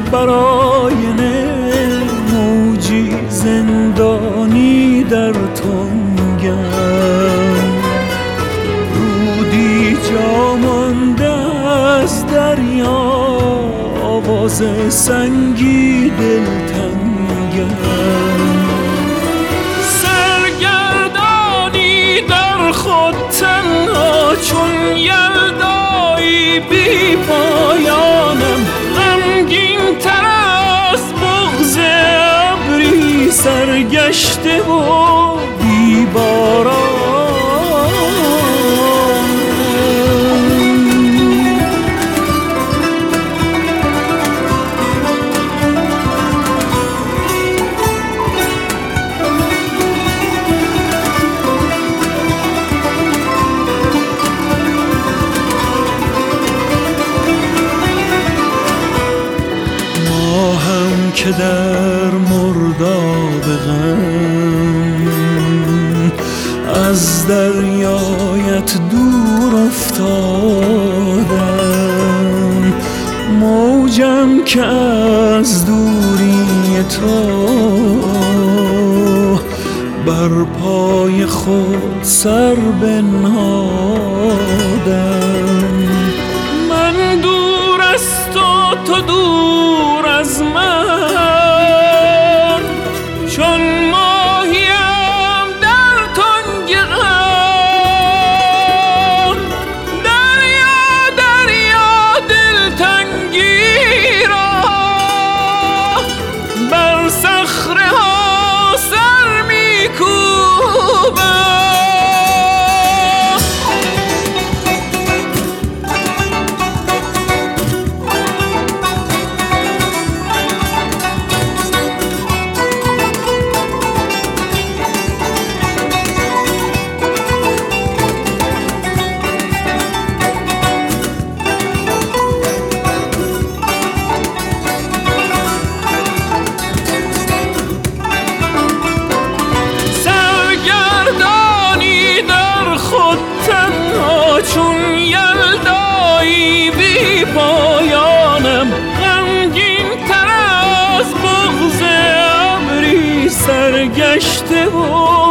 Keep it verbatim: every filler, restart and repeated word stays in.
برای موجی زندانی در تنگم، رودی جا مانده از دریا، آواز سنگی دلتنگم. سرگردانی در خود تنها چون یلدایی بی پایانم، غمگین تر از بغض ابری سرگشته و بی باران. که در مرداب غم از دریایت دور افتادم، موجم که از دوری تو بر پای خود سر بنهادم. من دور از تو، تو دور از من، چون ماهیم در تنگ غم. دریا دریا دلتنگی را بر صخره ها سر می‌کوبم. چون یلدایی بی پایانم، غمگین تر از بغض ابری سرگشته و